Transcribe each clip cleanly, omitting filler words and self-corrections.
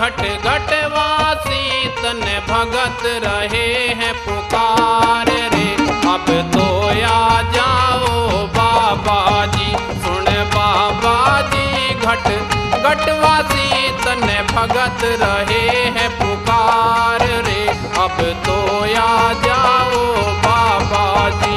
घट घट वासी तन भगत रहे हैं पुकार रे। अब तो आ जाओ बाबा जी, सुन बाबा जी घट घट वासी तन भगत रहे हैं पुकार रे। अब तो आ जाओ बाबा जी।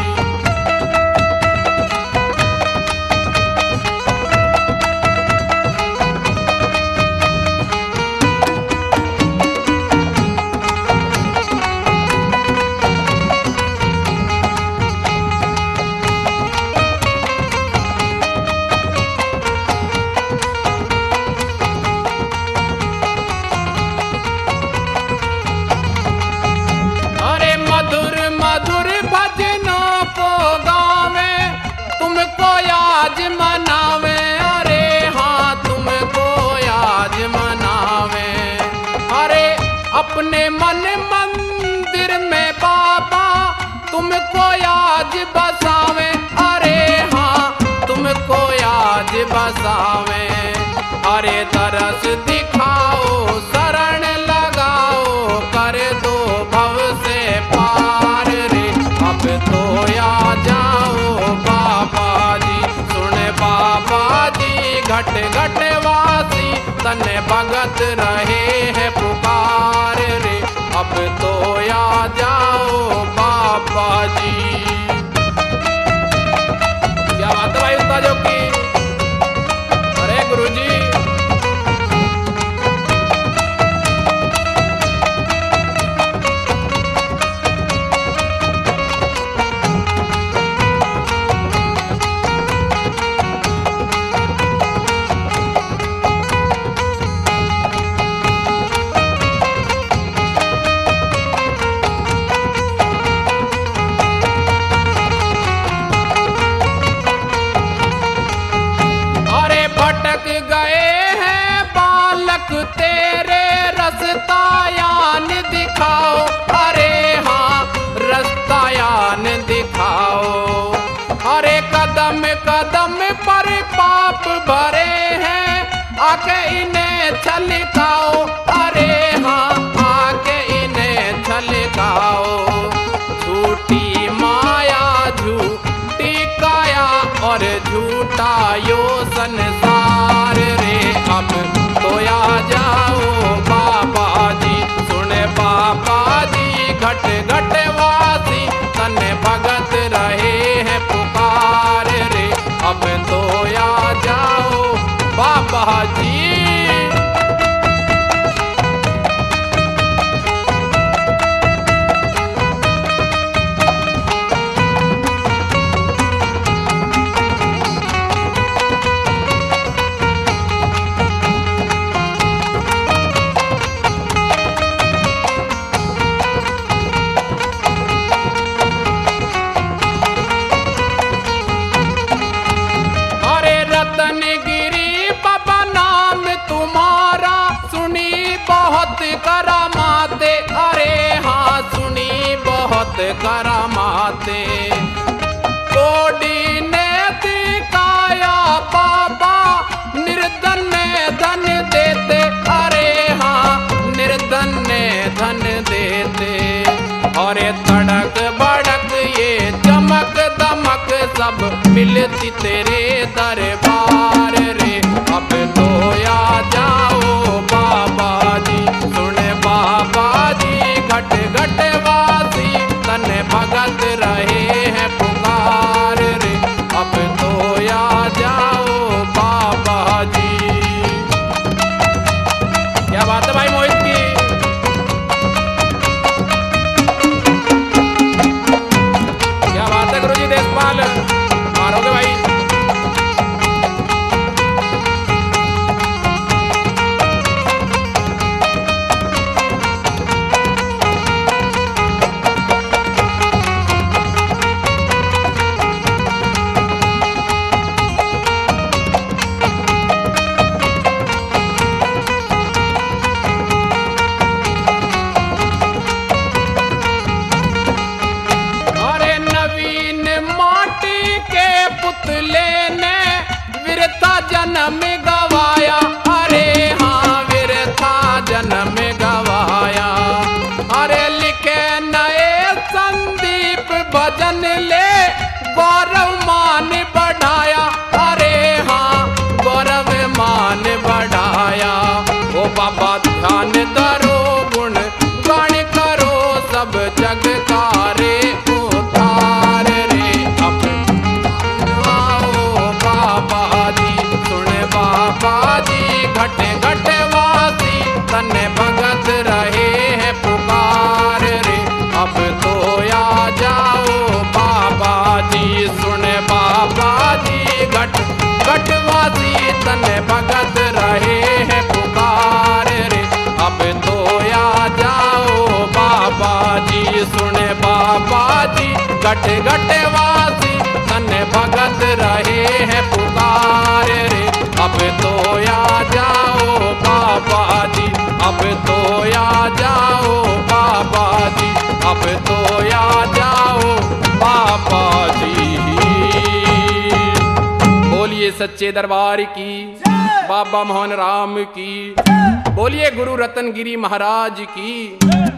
आज मनावे, अरे हाँ तुमको आज मनावे। अरे अपने मन मंदिर में बाबा तुमको आज बसावे, अरे हाँ तुमको आज बसावे। अरे तरस दिखाओ शरण लगाओ, कर दो भव से पार रे। अब तो आ जाओ बाबा जी, बाबा जी घट घट वासी तन भगत रहे हैं पुकार रे। अब तो आ जाओ बाबा जी। क्या बात है भाई उस्तादों की, अरे गुरुजी। तेरे रस्तायान दिखाओ, अरे हाँ रस्तायान दिखाओ। अरे कदम कदम पर पाप भरे हैं, आके इन्हें छलकाओ, अरे हाँ आके इन्हें छलकाओ। झूठी माया झूठी काया और झूठा यो संसार रे। अब तो आ जाओ बाबा जी, सुन बाबा जी घट घट वासी तन भगत रहे हैं पुकार रे। अब तो आ जाओ बाबा जी। करामाते, अरे हाँ सुनी बहुत करामाते। कोडी ने दिखाया बाबा निर्धन ने धन देते, अरे हाँ निर्धन ने धन देते। और तड़क भड़क ये चमक दमक सब मिलती तेरे दरबार रे। अब तो आ जाओ बाबा जी, सुन बाबा जी घट घट वासी तन भगत रहे हैं पुकार रे। अब तो आ जाओ बाबा जी। क्या बात है भाई मोहित की, क्या बात है गुरुजी देशपाल, मारोगे भाई। भजन ले गौरव मान बढ़ाया, अरे हाँ गौरव मान बढ़ाया। ओ बाबा ध्यान धरो गुण गान करो सब जग का रे उद्धार रे। अब आओ बाबा जी सुन बाबा जी घटे घटे वासी तन भगत रहे हैं पुकार रे। अब तो आ जाओ बाबा जी सुन बाबा जी घट घट वासी तन भगत रहे हैं पुकार रे। अब तो आ जाओ बाबा जी सुन बाबा जी घट घट वासी तन भगत रहे हैं पुकार रे। अब तो आ जाओ बाबा जी, अब तो आ जाओ बाबा जी, अब तो आ जाओ बाबा जी। बोलिए सच्चे दरबार की, बाबा मोहन राम की, बोलिए गुरु रतनगिरी महाराज की।